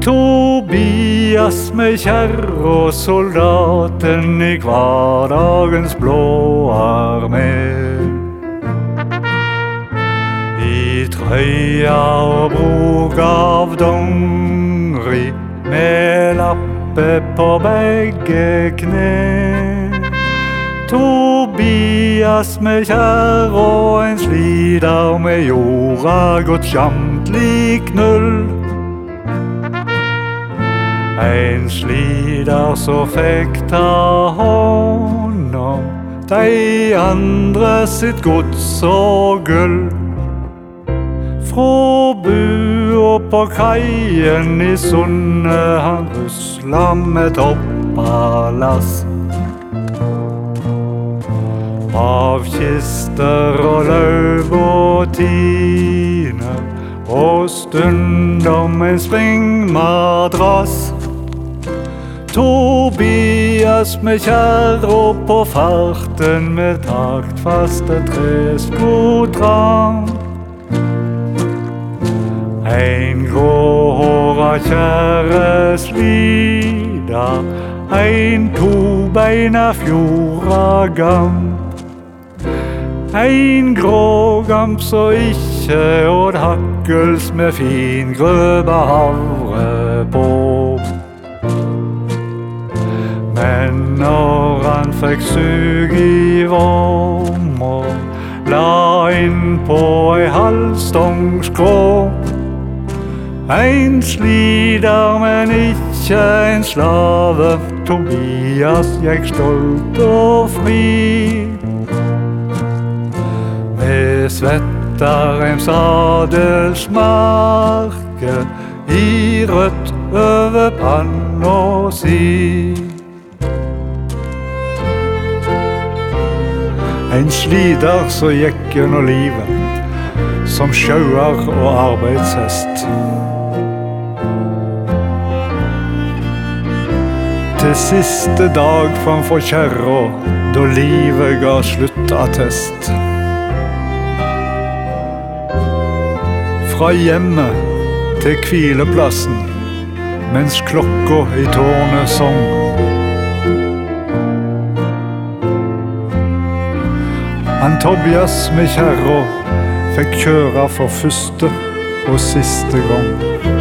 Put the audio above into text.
Tobias med kjerra, soldaten i hverdagens blå armé. I trøya og brok av dongeri, med lappe på begge kne. Tobias med kjerra, en sliter med jorda, gått kjamt lik null. En sliter så fikk ta hånd om de andre sitt gods og gull. Fra bua på kaien i sundet han rusla med toppalass. Av kister og løv og tiner, og stundom en springmadrass. Tobias med kjerra på farten, med taktfaste treskotran. En gråhåra kjerre slida, en tobeina fjordagam. En grågamp så ikke åt hakkels, med fingrøba havre på. Men når han fikk sug i vormer, la inn på ei halvstong skrå. En sliter, men ikke en slave, Tobias gikk stolt og fri. Med svettarreims adelsmerke i rødt over panna si. En sliter så gikk gjennom livet, som sjauer og arbeidshest. Til siste dag framfor kjerra, da livet ga sluttattest. Fra hjemmet til hvileplassen, mens klokka i tårnet sang. Han Tobias med kjerra fikk kjøre for første og siste gang.